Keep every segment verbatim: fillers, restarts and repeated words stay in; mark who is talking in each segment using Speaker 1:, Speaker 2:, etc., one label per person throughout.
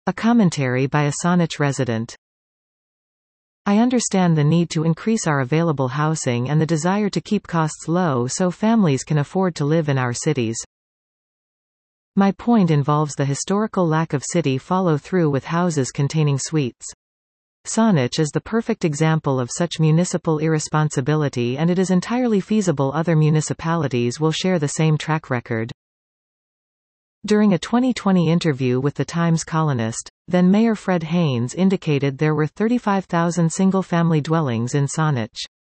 Speaker 1: A commentary by a Saanich resident. I understand the need to increase our available housing and the desire to keep costs low so families can afford to live in our cities. My point involves the historical lack of city follow-through with houses containing suites. Saanich is the perfect example of such municipal irresponsibility, and it is entirely feasible other municipalities will share the same track record. During a twenty twenty interview with the Times columnist, then Mayor Fred Haynes indicated there were thirty-five thousand single-family dwellings in Saanich.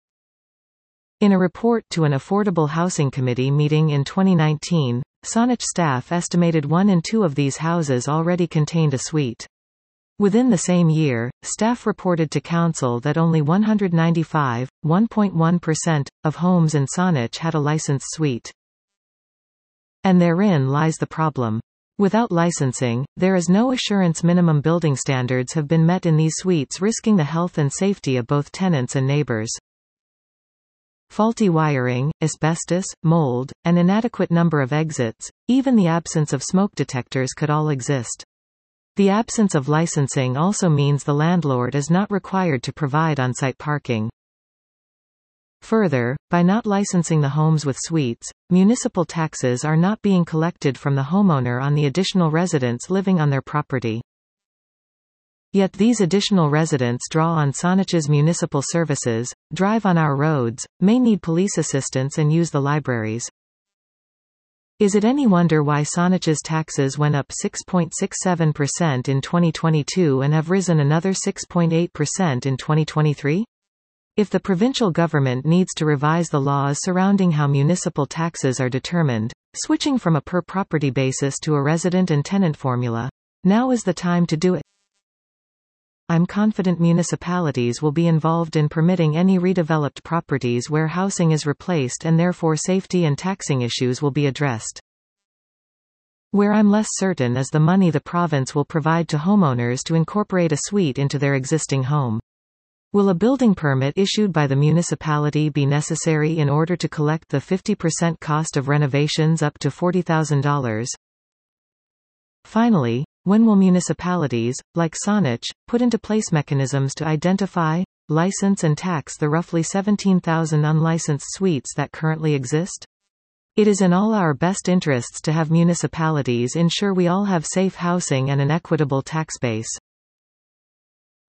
Speaker 1: In a report to an Affordable Housing Committee meeting in twenty nineteen, Saanich staff estimated one in two of these houses already contained a suite. Within the same year, staff reported to Council that only one hundred ninety-five, one point one percent, of homes in Saanich had a licensed suite. And therein lies the problem. Without licensing, there is no assurance minimum building standards have been met in these suites, risking the health and safety of both tenants and neighbors. Faulty wiring, asbestos, mold, an inadequate number of exits, even the absence of smoke detectors could all exist. The absence of licensing also means the landlord is not required to provide on-site parking. Further, by not licensing the homes with suites, municipal taxes are not being collected from the homeowner on the additional residents living on their property. Yet these additional residents draw on Saanich's municipal services, drive on our roads, may need police assistance and use the libraries. Is it any wonder why Saanich's taxes went up six point six seven percent in twenty twenty-two and have risen another six point eight percent in twenty twenty-three? If the provincial government needs to revise the laws surrounding how municipal taxes are determined, switching from a per-property basis to a resident and tenant formula, now is the time to do it. I'm confident municipalities will be involved in permitting any redeveloped properties where housing is replaced, and therefore safety and taxing issues will be addressed. Where I'm less certain is the money the province will provide to homeowners to incorporate a suite into their existing home. Will a building permit issued by the municipality be necessary in order to collect the fifty percent cost of renovations up to forty thousand dollars? Finally, when will municipalities, like Saanich, put into place mechanisms to identify, license and tax the roughly seventeen thousand unlicensed suites that currently exist? It is in all our best interests to have municipalities ensure we all have safe housing and an equitable tax base.